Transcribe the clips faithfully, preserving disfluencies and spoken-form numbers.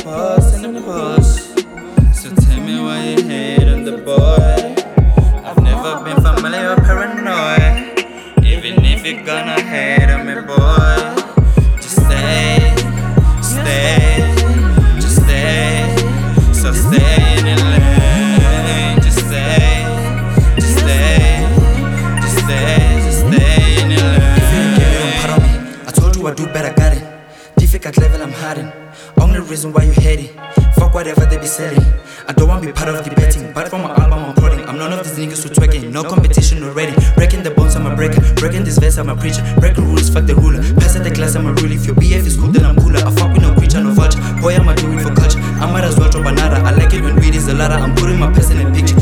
pause, in the pause. So tell me why you hate on the boy. I've never been familiar or paranoid. Even if you're gonna hate on me, boy, just stay, stay, just stay. So stay in your lane, just stay, just stay, just stay, just stay in your lane. I told you I do better, got it. Difficult level I'm hiding. Only reason why you hate it. Fuck whatever they be selling. I don't wanna be part of debating, but from my album I'm prodding. I'm none of these niggas who twerking. No competition already. Breaking the bones, I'm a breaker. Breaking this verse, I'm a preacher. Breaking rules, fuck the ruler. Pass at the class, I'm a rule. If your B F is cool, then I'm cooler. I fuck with no creature, no vulture. Boy, I'ma do it for culture. I might as well drop another. I like it when weed is a ladder. I'm putting my person in picture.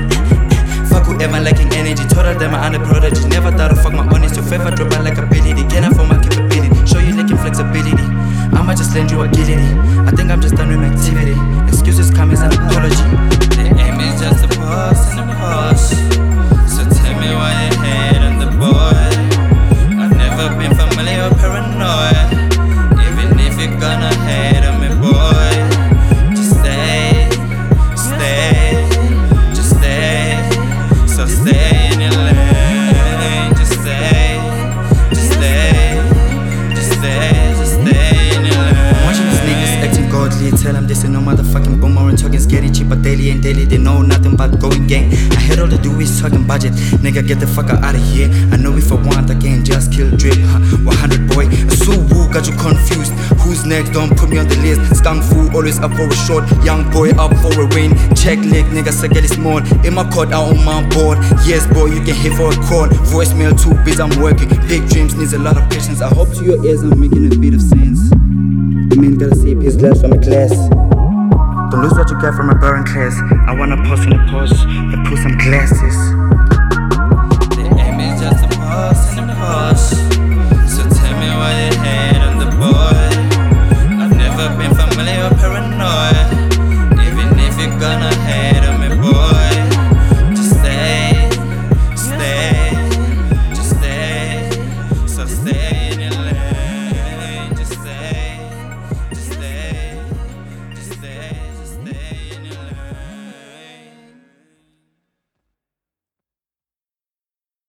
Fuck whoever lacking energy. Told them I'm a prodigy. Never thought of fuck my honest. Your favor drop out like ability. Can I for my capability? Show you lacking flexibility. I'ma just lend you a guillotine. I think I'm just done with my activity. Excuses come as an apology. The aim is just to pause and a pause. So tell me why you hate on the boy. I've never been familiar or paranoid. Even if you're gonna hate on me, boy, just stay, stay, just stay. So stay in your lane, just stay, just stay, just stay, just stay in your lane. Watching these niggas acting godly. Tell them this ain't no motherfucking boomer and talking getting cheaper daily and daily. They know nothing but going gang. I heard all they do is talking budget. Nigga, get the fuck out of here. I know if I want, I can just kill drip. Huh, one hundred boy, so woo, got you confused. Who's next? Don't put me on the list. Skunk fool, always up for a short. Young boy up for a win. Check leg, nigga, so get it small. In my court, out on my board. Yes, boy, you can hit for a call. Voicemail too busy, I'm working. Big dreams needs a lot of patience. I hope to your ears I'm making a bit of sense. The man gotta sip his glass from a glass. Don't lose what you get from a barren class. I wanna pause in a pause and put some glasses.